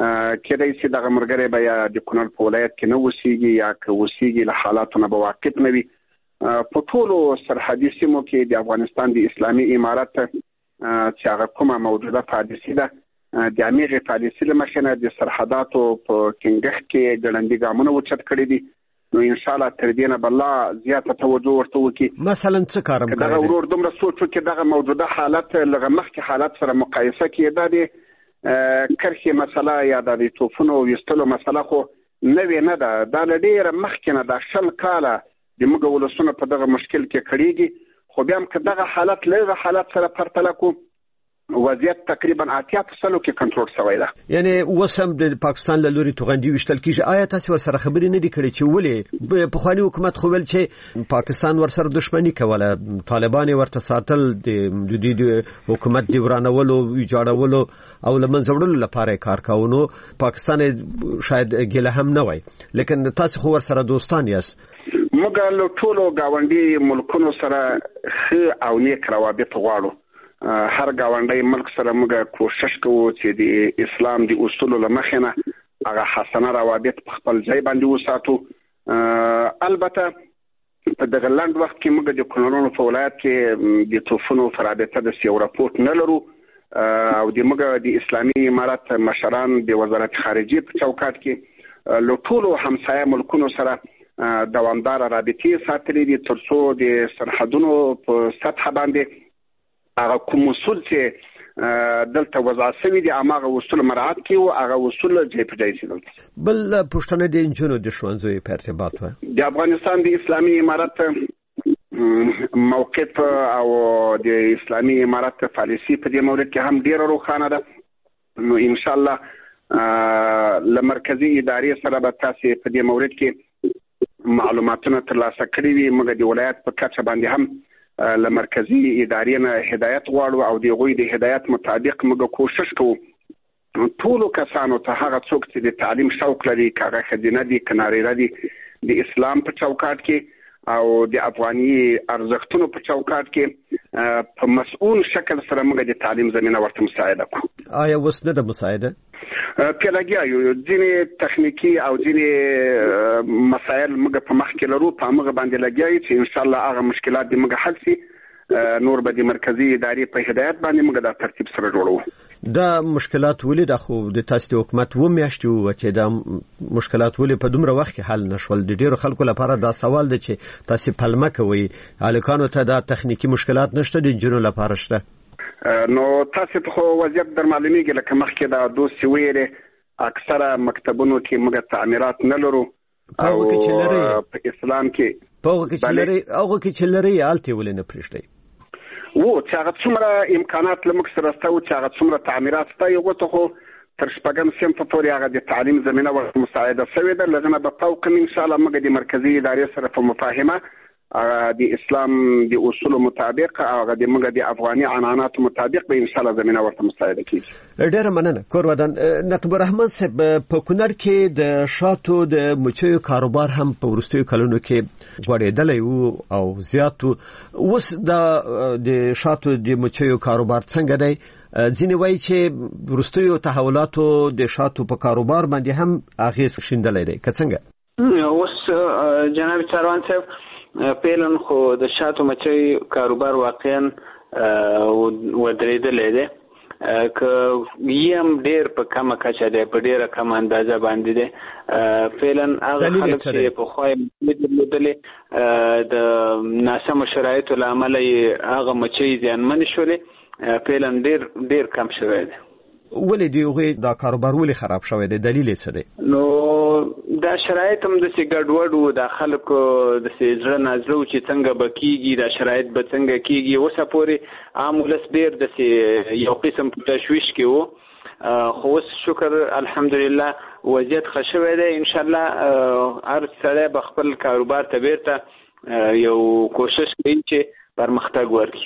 کېدای شي دغه ملګری به یا د کونړ په ولایت کې نه اوسېږي یا که اوسېږي له حالاتو نه به واقف نه وي. په ټولو سرحدي سیمو کې د افغانستان د اسلامي امارت چې هغه کومه موجوده پالیسي ده د همېغې پالیسي له مخې نه د سرحداتو په ټینګښت کې ګړندي ګامونه اوچت کړي دي. نو انشاءالله تر دې نه به لا زیاته توجه ورته وکړي. مثلا څه کارم کوي؟ دغه ورور دومره سوچ وکړي دغه موجوده حالت لږ مخکې حالت سره مقایسه کړي. دا د کرښې مسله یا د توپونو ویستلو مسله خو نوې نه ده. دا له ډېره مخکې نه د 20 کاله د موږ ولسونه په دغه مشکل کې کړېږي. خو بیا هم که دغه حالت له حالت سره پرتله کړو وضعیت تقریبا 80% کې کنټرول شوی ده. یعنی وسم د پاکستان له لوري توغندي وشتل کیږي. آیا تاسو ورسره خبرې نه دي کړې چې ولې په خواني حکومت خو ول چې پاکستان ورسره دښمنی کوله، طالبان ورته ساتل د حکومت دی ورانولو ویجاړولو او لمنځه وړلو لپاره کار کاونو، پاکستان شاید ګله هم نه وای، لیکن تاسو خو ورسره دوستان یاست. موږ له ټولو گاونډي ملکونو سره ښه او نیک روابط غواړو. هر گاونډي ملک سره موږ کوشش کوو چې د اسلام د اصولو له مخې نه هغه حسنه روابط په خپل ځای باندې وساتو. البته په دغه لنډ وخت کې موږ د کونړ په ولایت کې د توفونو په رابطه د یو راپورټ نه لرو او د موږ د اسلامي امارت مشران د وزارت خارجه په چوکاټ کې له ټولو همسایه ملکونو سره دوامدار رابطې ساتلې دي ترڅو د سرحدونو په سطح باندې هغه کوم اصول چې دلته وضع شوي دي هغه اصول مراعات کړي او هغه اصول ځای په ځای شي. بل پښتنه د انجونو د ښوونځیو په ارتباط و د افغانستان د اسلامي امارت موقف او د اسلامي امارت پالیسي په دې مورد کې هم ډیره روښانه ده. نو ان شاء الله لمرکزی ادارې سره به تاسو په دې مورد کې معلوماتونه ترلاسه کړي وي. موږ د ولایت په کچه باندې هم لمرکزی ادارې نه هدایت غواړو او د غوی د هدایت مطابق موږ کوشش کوو ټولو کسانو ته هغه څوک چې د تعلیم شوق لري، کاغه خدینه دي، کناريره دي، د اسلام په چوکاټ کې او د افغاني ارزښتونو په چوکاټ کې په مسؤل شکل سره موږ د تعلیم زمينه ورته مساعده کوو. آیا وسنه د مساعده پیلګیا یو ځینې تخنیکی او ځینې مسایل موږ په مخ کې لرو، په موږ باندې لګیایي چې ان شاء الله هغه مشکلات د موږ حل شي. نور به د مرکزی ادارې په هدایت باندې موږ دا ترتیب سره جوړو. دا مشکلات ولې د خو د تاسو حکومت و میاشتو چې دا مشکلات ولې په دومره وخت کې حل نشول؟ د ډیرو خلکو لپاره دا سوال دی چې تاسو پلمه کوي الکانو ته دا تخنیکی مشکلات نشته د جنو لپاره شته. نو تاسو ته خو وضعیت در معلومیږي لکه مخکې دا دوسی ویلې اکثره مکتبونو کې موږ تعمیرات نه لرو او په اسلام کې هغه کې چې لري آلته ولې نه پرېږدي وو چې هغه څومره امکانات لمک سره ستو چې هغه څومره تعمیرات ستو یو ته خو تر شپږم سیم په پورې هغه د تعلیم زمينه ورته مساعده شوې ده. لږه به فوق ان شاء الله موږ د مرکزی ادارې سره په مفاهمه د اسلام د اصول مطابق هغه د موږ د افغاني عنعنات مطابق به ان شاء الله زمينه ورته مساعده کیږي. ډېر مننه. کور ودان نقیب الرحمن صاحب په کونړ کې د شاتو د مچیو کاروبار هم په ورستیو کلونو کې غوړېدلی وو او زیاتو. اوس د شاتو د مچیو کاروبار څنګه دی؟ ځینې وایي چې ورستیو تحولاتو د شاتو په کاروبار باندې هم اغیز شیندلی دی. که څنګه اوس جناب چاروان صاحب پیلن خو د شاتو مچۍ کاروبار واقعا ودرېدلی دی، که یم ډېر په کمه کچه دی، په ډېره کمه اندازه باندې دی. فعلا هغه خلک چې پخوا یې درلودلې د ناسمو شرایطو له امله یې هغه مچۍ زیانمنې شولې، فعلا ډېر کم شوی دی. ولې دی هغه دا کاروبار ولې خراب شوی دی؟ دلیل یې څه دی؟ نو دا شرایط هم د سي ګډوډ وو، د خلکو د سي ځړه نازو چې څنګه بکیږي، دا شرایط به څنګه کیږي. اوسه پورې عام ولس ډېر د سي یو قسم په تشویش کې وو، خو اوس شکر الحمدلله وضعیت ښه شوی دی. ان شاء الله هر سړی به خپل کاروبار ته بیرته یو کوشش کوي چې پرمختګ وکړي.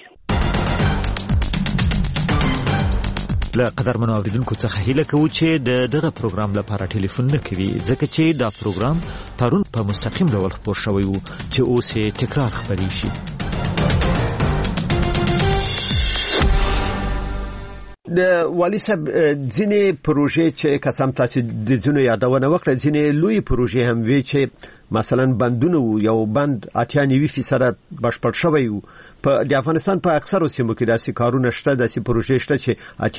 قدرمنو اوریدونکو څخه هیله کوو چې دغه پروګرام لپاره ټلیفون نه کوي، ځکه چې دا پروګرام پرون په مستقیم ډول خبر شوی وو چې اوس یې تکرار خبري شي. د والی صاحب ځینې پروژې چې قسم تاسو د ځینو یادونه وکړه ځینې لوی پروژې هم وی چې مثلا بندونه یو بند 98% بشپړ شوی وو په د افغانستان په اکثرو سیمو کې داسې کارونه شته داسې پروژې شته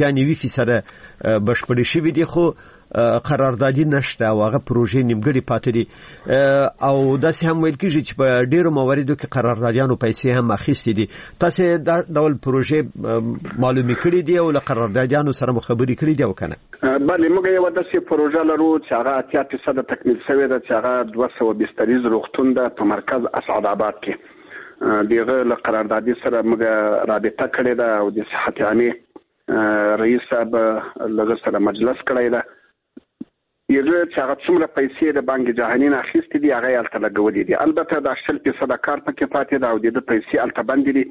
چې 98% بشپړ شوی دي خو قراردادي نشته او هغه پروژې نیمګړې پاتې دي او داسې هم ویل کېږي چې په ډیرو مواردو کې قراردادیانو پیسې هم اخیستې دي تاسو دا ډول پروژې معلومه کړې دي او له قراردادیانو سره مخابري کړې دي او کنه بله موږ یو داسې پروژه لرو چې هغه 80% تکمیل شوې ده چې هغه 200 بستریز روغتون ده په مرکز اسعد آباد کې دغه له قراردادي سره موږ رابطه کړې ده او د صحت عامه رئیس صاحب لږ سره مجلس کړی ده یغه چې هغه څومره پیسې د بانک جهانی نه اخیستې دي هغه الته لګولې دي البته د 80% کار پکې پاتې ده او د پیسې الته باندې دي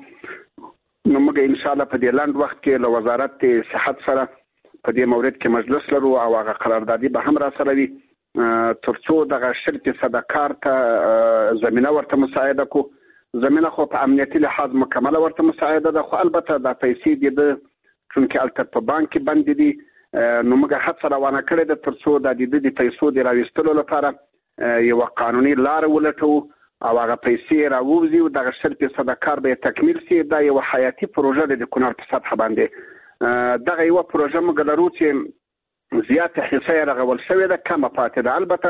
نو موږ ان شاء الله په دې لاند وخت کې له وزارت صحت سره په دې مورد کې مجلس لرو او هغه قراردادي به هم را سره وي ترڅو د 80% کار ته زمينه ورته مساعده کو زمينه خو په امنیتي لحاظ مکمله ورته مساعده ده خو البته د پیسې د چونکه الته په بانک باندې دي نو موږ هڅه روانه کړې ده ترڅو د پیسو د راوستلو لپاره یو قانوني لار ولټو او هغه پیسې راووزي او د 80% کار به تکمیل شي دا یو حیاتي پروژه د کونړ په سطح باندې دغه یو پروژه موږ لرو چې زیاته حصه رغول شوې ده کمه پاتې ده البته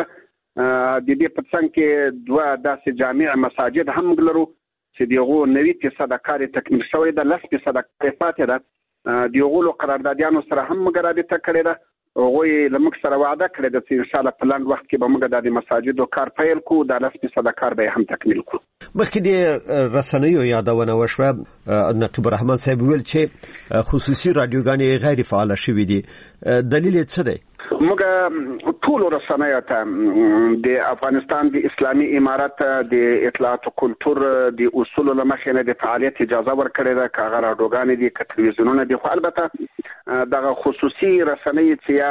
د دې په څنګ کې دوه داسې جامع مساجد هم موږ لرو چې دغه 90% کار تکمیل شوی ده 10% پاتې ده دیغولو قراردادیانو سره هم موږ رابطه کړې ده هغوی له موږ سره وعده کړې ده چې ان شاء الله په لاند وخت کې به موږ د مساجدو کار پیل کوو د 10% کار به هم تکمیل کوو مخکې د رسنیو یادونه وشوه نقیب الرحمن صاحب ویل چې خصوصي رادیوګانې غیر فعال شوې دي دلیل څه دی موږ ټول رسنیو ته د افغانستان د اسلامي امارت د اطلاعات او کلتور د اصول له مخې نه د فعالیت اجازه ورکړې ده کاغه رادیوګانې دي ک تلویزیونونه دي خو البته دغه خصوصي رسنۍ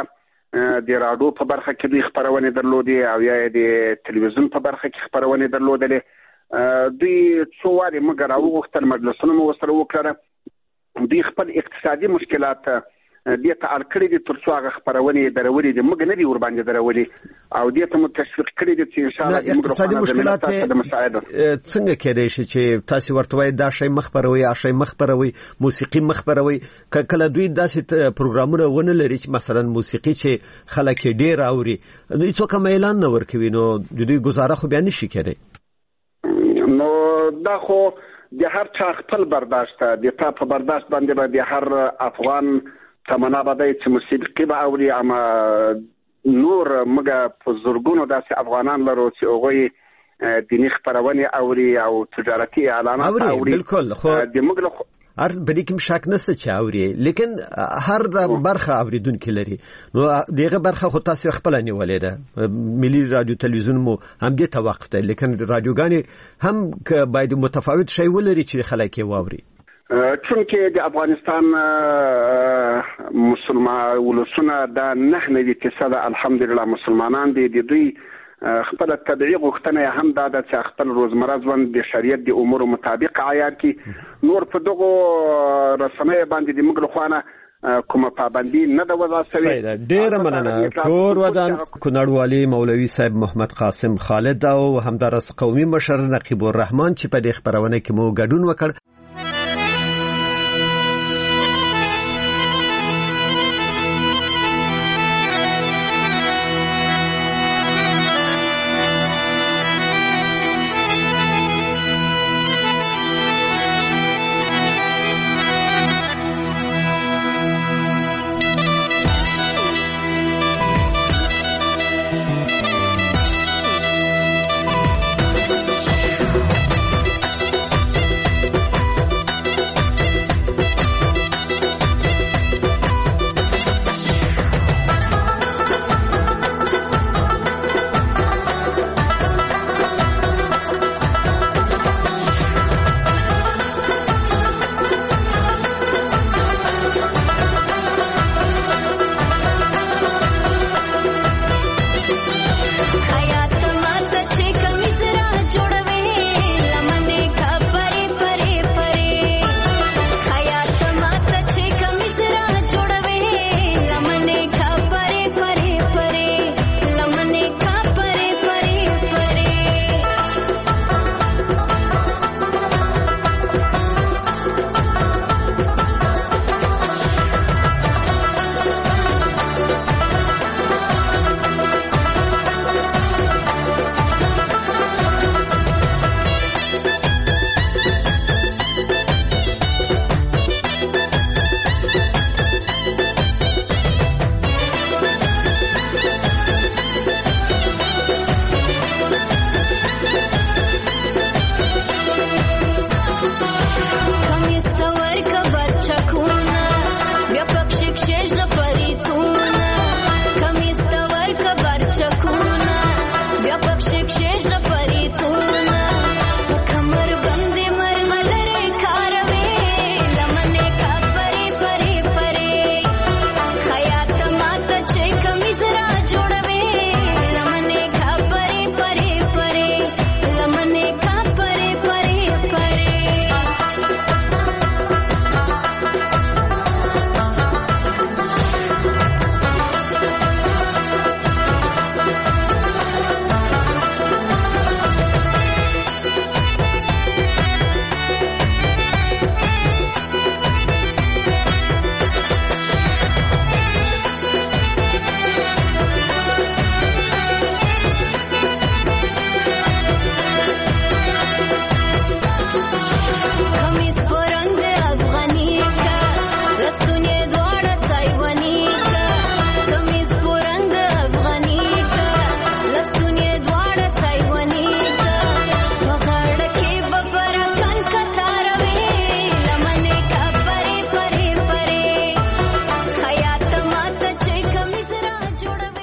چې د رادیو په برخه کې دوی خبرونه درلودي او یا د تلویزیون په برخه کې خبرونه درلودلې دوی څو واري موږ راوغوښتل مجلسونه مو سره وکړه دوی خپل اقتصادي مشکلات دې ته الکړې دي ترڅو هغه خبرونه درولې دي موږ نه دي ور باندې درولې او دې ته متشوق کړې دي چې ان شاء الله موږ اقتصادي مشکلات څنګه کېدای شي چې تاسو ورته وایي دا شی مخبروي یا شی مخبروي موسیقي مخبروي کله دوی داسې پروګرامونه ونه لري چې مثلا موسیقي چې خلک ډیر اوري نو څوک هم اعلان نه ورکوي نو دوی گزاره خو بیا نشي کېدای نو دا خو د هر چا خپل برداشت د تا په برداشت باندې به د هر افغان تمنا بدای چې موسیقي به اوري اما نور موږ په زورګونو داسې افغانان لرو چې هغوی دیني خبرونه اوري او تجارتي اعلانات اوري بالکل خو د موږ هر بلې کوم شک نشته چې اوري لیکن هر برخه اوریدونکو لري نو دغه برخه خو تاسو خپل نیولې ده ملي رادیو تلویزیون مو هم دې توقف ده لیکن رادیوګانې هم باید متفاوت شی ولري چې خلک یې واوري چونکه د افغانستان مسلمان ولسونه د 9% الحمدلله مسلمانان دي د دوی خپل طبيعي غوښتنه هم دا د خپل روزمره ژوند د شریعت د امور مطابق عیار کی نور په دغه رسنۍ باندې د موږ خوانه کومه پابندي نه د وضع شوی ډیر مننه کور ودان کونړوالي مولوي صاحب محمد قاسم خالد او همدارس قومي مشر نقیب الرحمن چې په دې خبرونه کې مو ګډون وکړ